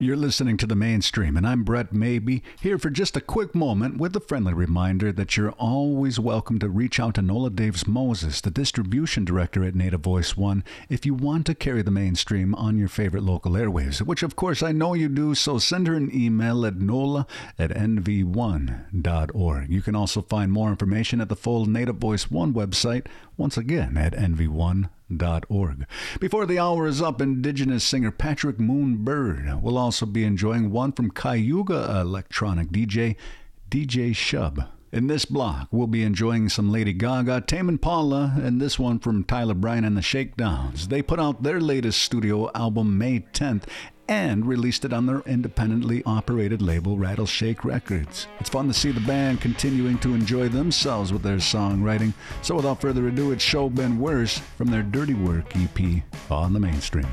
You're listening to The Mainstream, and I'm Brett Maybe, here for just a quick moment with a friendly reminder that you're always welcome to reach out to Nola Daves Moses, the distribution director at Native Voice One, if you want to carry The Mainstream on your favorite local airwaves, which of course I know you do, so send her an email at nola@nv1.org. You can also find more information at the full Native Voice One website, once again at nv1.org. Before the hour is up, Indigenous singer Patrick Moonbird will also be enjoying one from Cayuga electronic DJ Shub. In this block, we'll be enjoying some Lady Gaga, Tame Impala, and this one from Tyler Bryan and the Shakedowns. They put out their latest studio album May 10th and released it on their independently operated label Rattleshake Records. It's fun to see the band continuing to enjoy themselves with their songwriting. So without further ado, it's Show Been Worse from their Dirty Work EP on The Mainstream.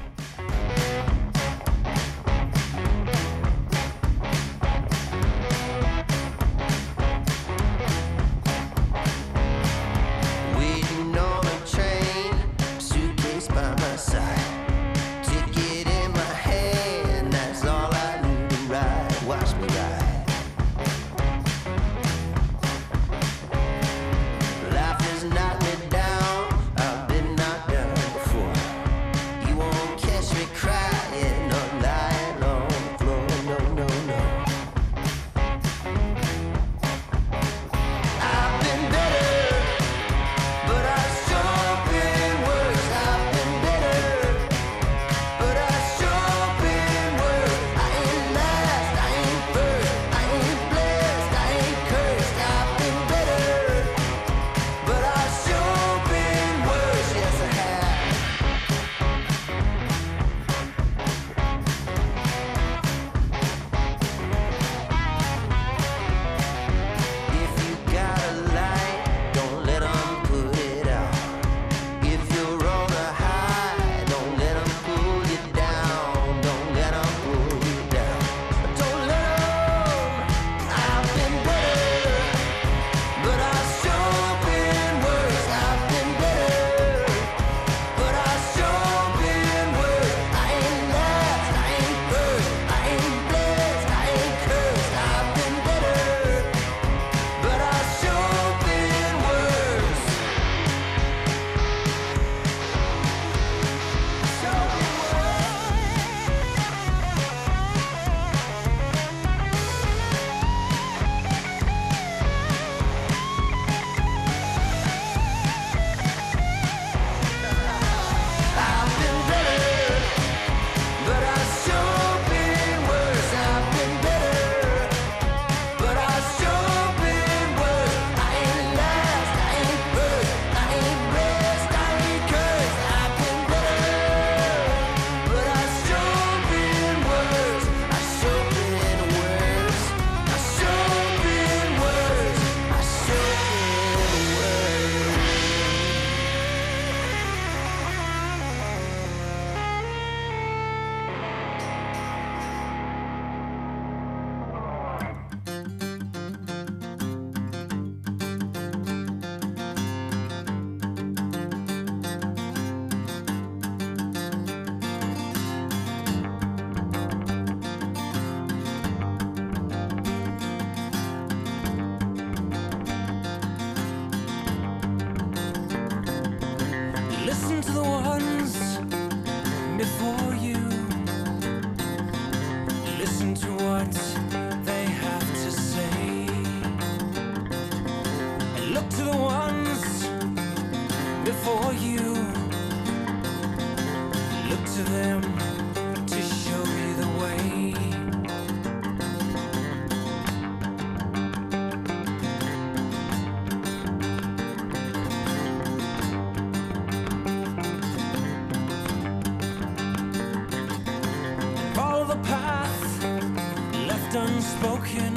Unspoken,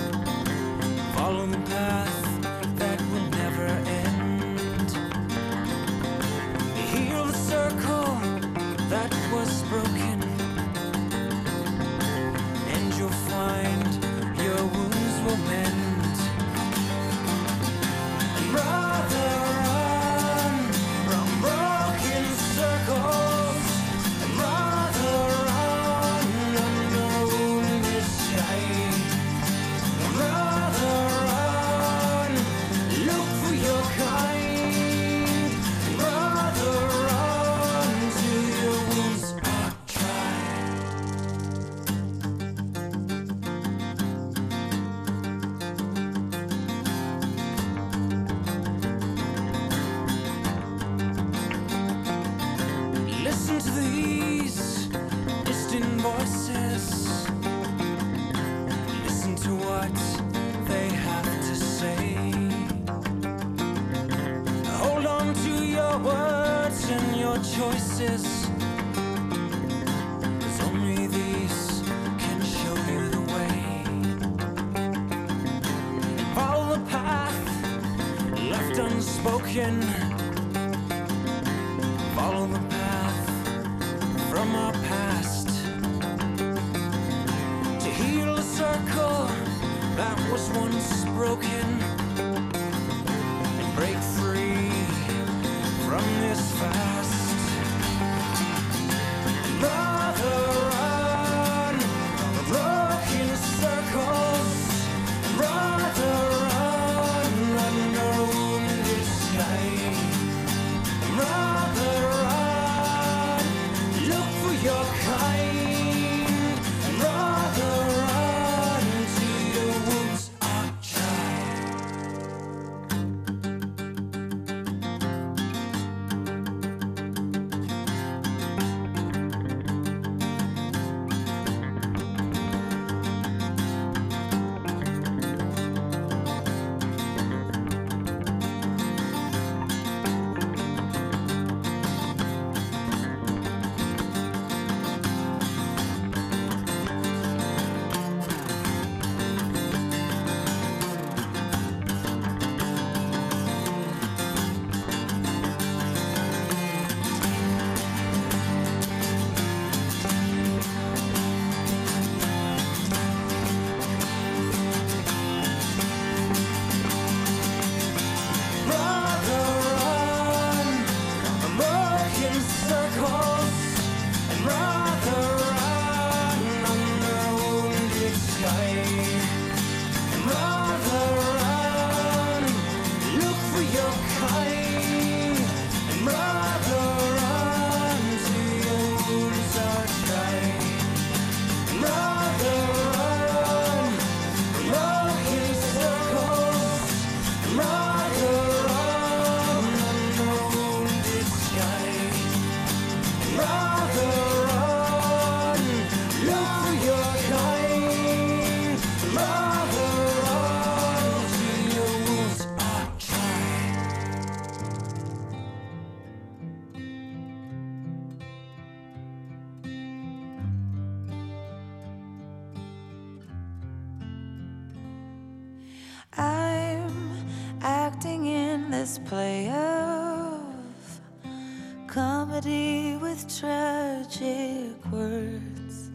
follow the path that will never end. voices. Listen to what they have to say. Hold on to your words and your choices, 'cause only these can show you the way. Follow the path left unspoken. Follow the path from our past to heal a circle that was once broken and break free from this fast. Rather run the broken circles, rather run under a wounded sky, rather run, look for your kind, and rather run till your wounds are dry. Rather run the broken circles, and rather run under a wounded sky, and rather run, look for your kind, and rather run till your wounds are dry, and rather run the broken circles, and rather run under a wounded sky, and rather run, look for your kind, and rather run till your wounds are dry. I'm acting in this play of comedy with tragic words.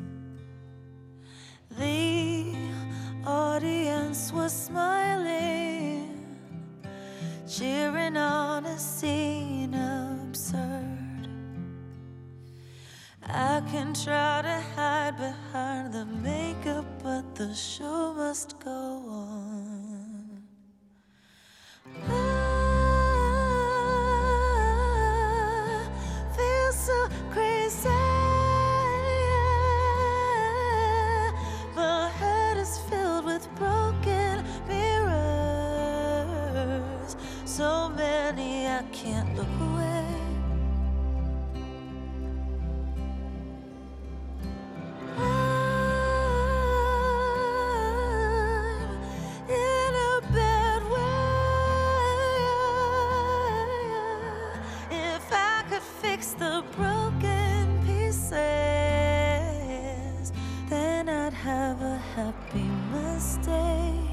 The audience was smiling, cheering on a scene absurd. I can try to hide behind the makeup, but the show must go on. I feel so crazy. My head is filled with broken mirrors, so many I can't look away. I'm in a bad way. If I could fix the broken pieces, then I'd have a happy mistake.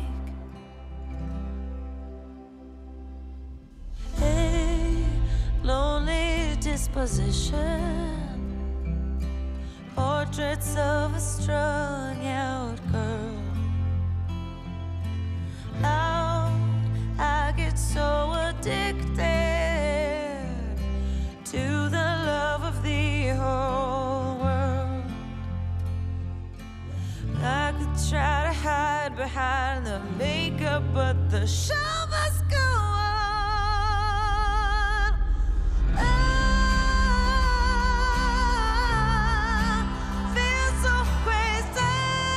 A lonely disposition, portraits of a strung out girl. Now I get so addicted to the love of the whole world. I could try to hide behind the makeup, but the show must go on. I feel so crazy.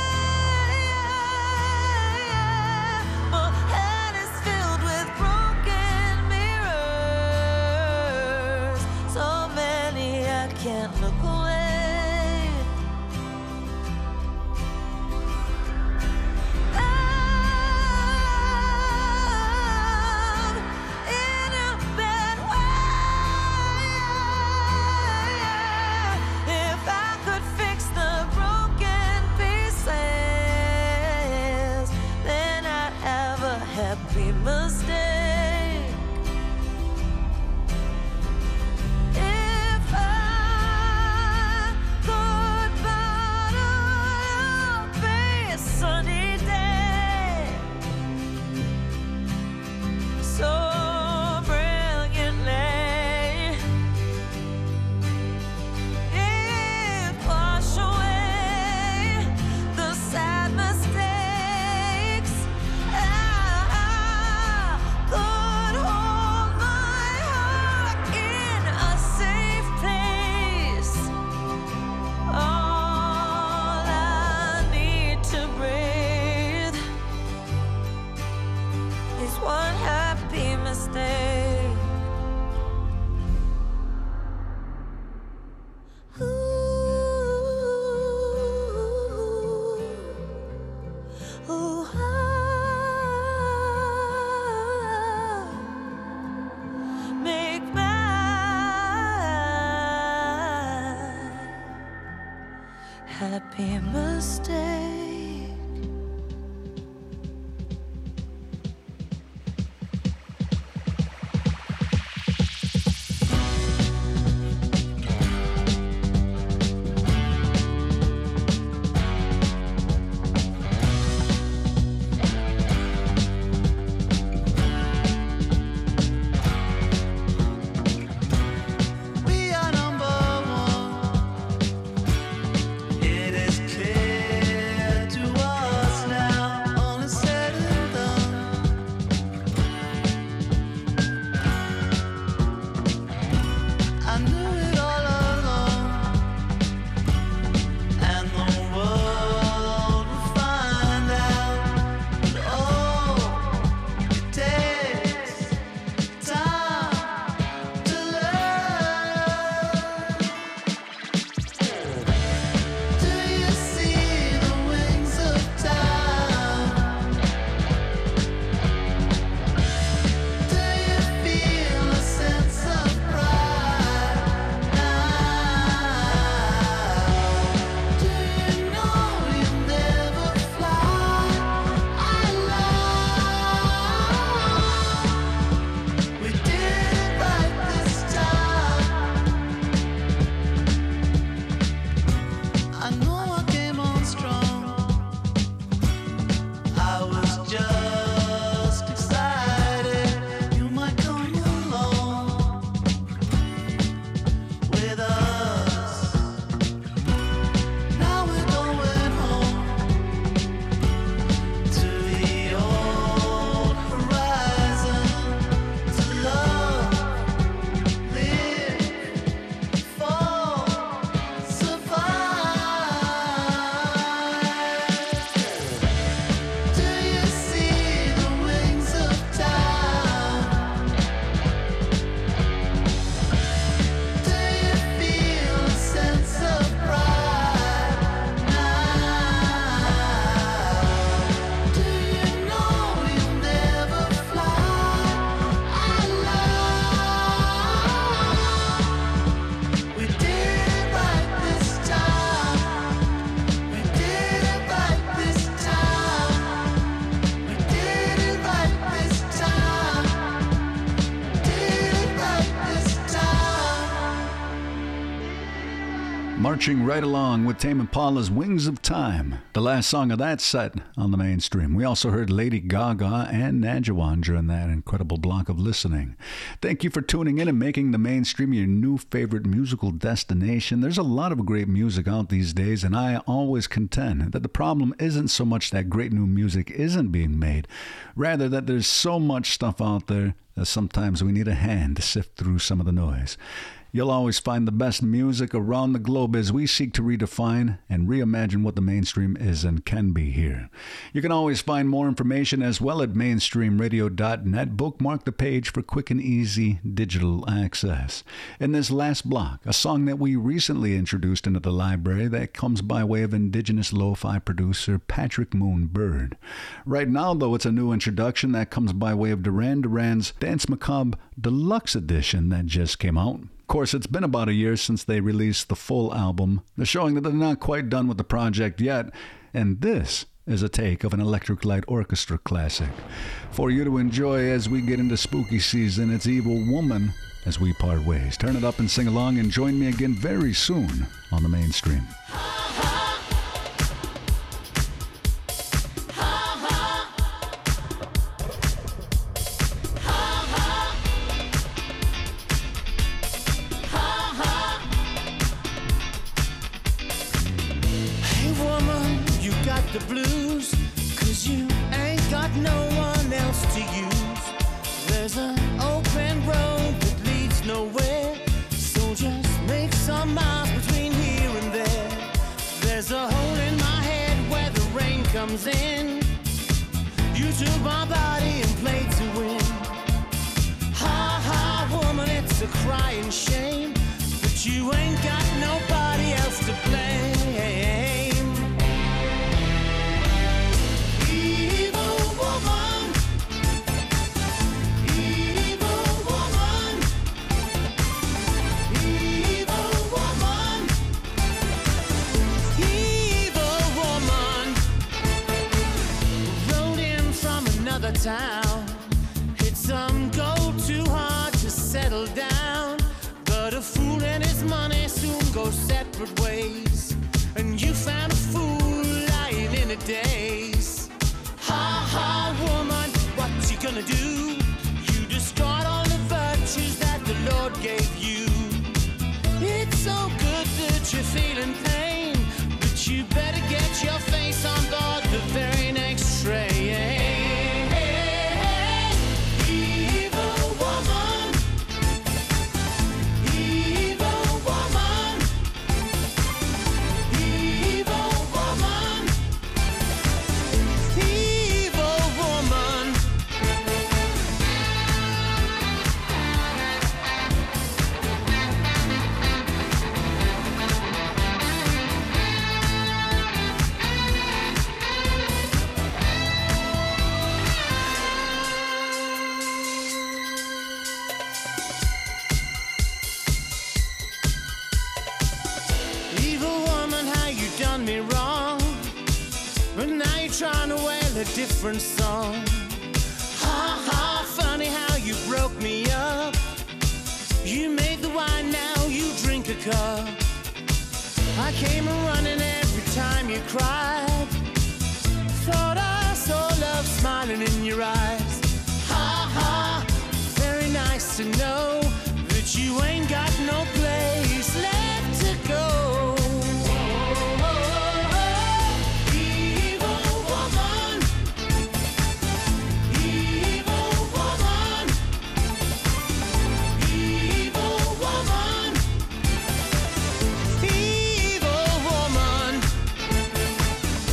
My head is filled with broken mirrors, so many I can't look away. be a mistake. Marching right along with Tame Impala's Wings of Time, the last song of that set on the mainstream. We also heard Lady Gaga and Nadjiwan during that incredible block of listening. Thank you for tuning in and making the mainstream your new favorite musical destination. There's a lot of great music out these days, and I always contend that the problem isn't so much that great new music isn't being made, rather that there's so much stuff out there that sometimes we need a hand to sift through some of the noise. You'll always find the best music around the globe as we seek to redefine and reimagine what the mainstream is and can be here. You can always find more information as well at mainstreamradio.net. Bookmark the page for quick and easy digital access. In this last block, a song that we recently introduced into the library that comes by way of indigenous lo-fi producer Patrick Moon Bird. Right now, though, it's a new introduction that comes by way of Duran Duran's Dance Macabre Deluxe Edition that just came out. Of course, it's been about a year since they released the full album. They're showing that they're not quite done with the project yet, and this is a take of an Electric Light Orchestra classic. For you to enjoy as we get into spooky season, it's Evil Woman as we part ways. Turn it up and sing along and join me again very soon on the mainstream. The blues, 'cause you ain't got no one else to use. There's an open road that leads nowhere, so just make some miles between here and there. There's a hole in my head where the rain comes in. You took my body and played to win. Ha ha, woman, it's a crying shame, but you ain't got nobody else to blame. Evil another town. Hit some gold too hard to settle down. But a fool and his money soon go separate ways. And you found a fool lying in a daze. Ha ha, woman, what you gonna do? You destroyed all the virtues that the Lord gave you. It's so good that you're feeling pain, but you better get your face on board the very next train. Evil woman, evil woman, evil woman, evil woman. Evil woman, how you done me wrong, but now you're trying to wail a different song. Ha ha, funny how you broke me up. You made the wine, now you drink a cup. I came running every time you cried. Thought I saw love smiling in your eyes. Ha ha, very nice to know that you ain't got no place left to go. Evil woman, evil woman, evil woman, evil woman.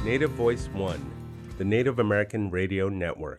Native Voice One, the Native American Radio Network.